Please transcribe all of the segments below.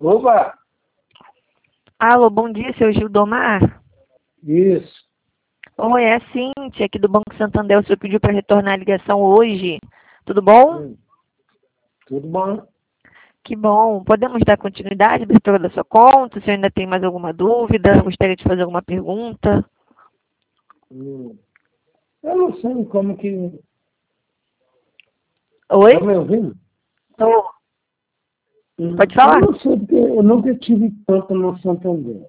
Opa! Alô, bom dia, seu Gildomar. Isso. Oi, é a Cíntia, aqui do Banco Santander. O senhor pediu para retornar a ligação hoje. Tudo bom? Tudo bom? Que bom. Podemos dar continuidade à abertura da sua conta? O senhor ainda tem mais alguma dúvida? Gostaria de fazer alguma pergunta? Eu não sei como que... Oi? Tá me ouvindo? Tô. Pode Eu falar. não sei, porque eu nunca tive conta no Santander.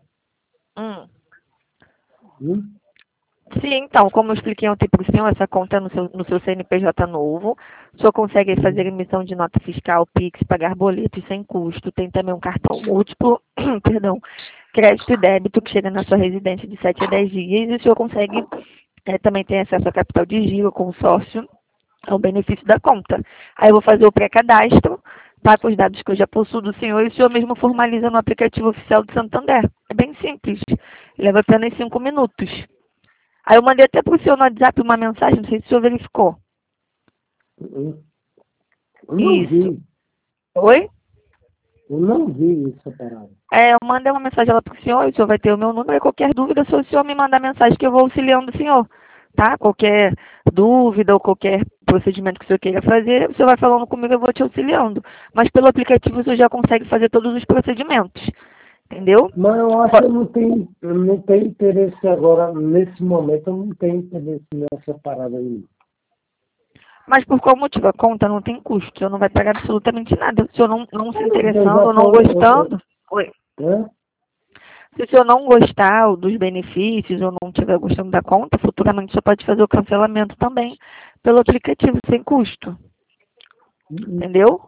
Hum? Sim, então, como eu expliquei ontem para o senhor, essa conta é no seu CNPJ novo. O senhor consegue fazer emissão de nota fiscal, Pix, pagar boletos sem custo. Tem também um cartão múltiplo, perdão, crédito e débito que chega na sua residência de 7 a 10 dias. E o senhor consegue também ter acesso a capital de giro, consórcio, ao benefício da conta. Aí eu vou fazer o pré-cadastro, tá, com os dados que eu já possuo do senhor e o senhor mesmo formaliza no aplicativo oficial do Santander. É bem simples. Leva apenas 5 minutos. Aí eu mandei até pro senhor no WhatsApp uma mensagem, não sei se o senhor verificou. Eu não Isso. vi. Oi? Eu não vi essa parada. Eu mandei uma mensagem lá pro senhor, o senhor vai ter o meu número, e qualquer dúvida, se o senhor me mandar mensagem que eu vou auxiliando o senhor, tá? Qualquer dúvida ou qualquer procedimento que o senhor queira fazer, o senhor vai falando comigo, eu vou te auxiliando. Mas pelo aplicativo o senhor já consegue fazer todos os procedimentos, entendeu? Mas eu acho que eu não tenho interesse agora, nesse momento, eu não tenho interesse nessa parada aí. Mas por qual motivo? A conta não tem custo, o senhor não vai pagar absolutamente nada. Se o senhor não se Eu interessando já ou não tô... gostando... Oi. Né? Se o senhor não gostar dos benefícios ou não estiver gostando da conta, futuramente o senhor pode fazer o cancelamento também pelo aplicativo, sem custo. Entendeu?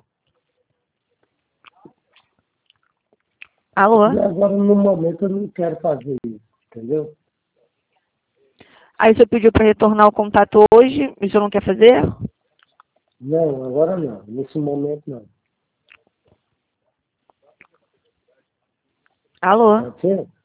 Alô? E agora, no momento, eu não quero fazer isso, entendeu? Aí o senhor pediu para retornar o contato hoje, e o senhor não quer fazer? Não, agora não. Nesse momento, não. Alô? Pode ser?